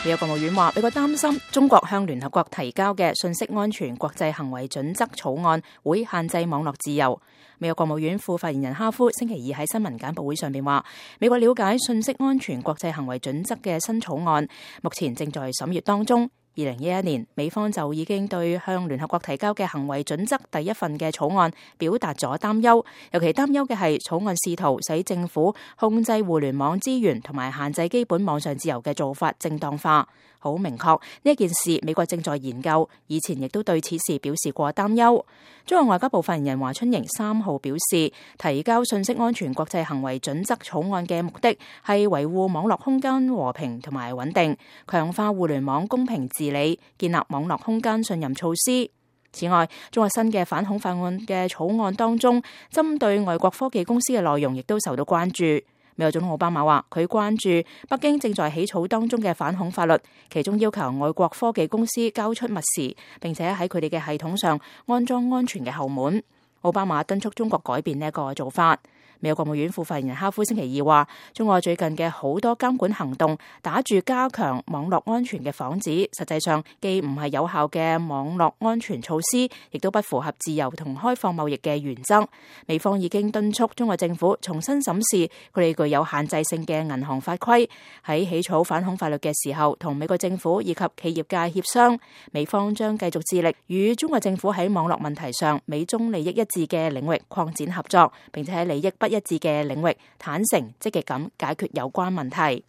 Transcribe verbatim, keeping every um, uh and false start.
美國國務院話，美國擔心中國向聯合國提交嘅信息安全國際行為準則草案會限制網絡自由。美國國務院副發言人哈夫星期二喺新聞簡報會上面話，美國了解信息安全國際行為準則嘅新草案，目前正在審閱當中。二零一一年，美方就已經對向聯合國提交嘅行為準則第一份嘅草案表達咗擔憂，尤其擔憂嘅係草案試圖使政府控制互聯網資源同埋限制基本網上自由嘅做法正當化。好明確，呢一件事美國正在研究，以前亦都對此事表示過擔憂。中國外交部發言人華春瑩三號表示，提交信息安全國際行為準則草案嘅目的係維護網絡空間和平同埋穩定，強化互聯網公平治理，建立網絡空間信任措施。此外，中國新嘅反恐法案嘅草案當中，針對外國科技公司嘅內容亦都受到關注。美國總統奧巴馬話，佢關注北京正在起草當中嘅反恐法律，其中要求外國科技公司交出密匙，並且喺佢哋嘅系統上安裝安全嘅後門。奧巴馬敦促中國改變呢一個做法。美國國務院副發言人哈夫星期二話，中國最近嘅好多監管行動打住加強網絡安全嘅幌子，實際上既唔係有效嘅網絡安全措施，亦都不符合自由同開放貿易嘅原則。美方已經敦促中國政府重新審視佢哋具有限制性嘅銀行法規，喺起草反恐法律嘅時候，同美國政府以及企業界協商。美方將繼續致力與中國政府喺網絡問題上美中利益一致嘅領域擴展合作，並且喺利益不一致嘅領域坦誠積極咁解決有關問題。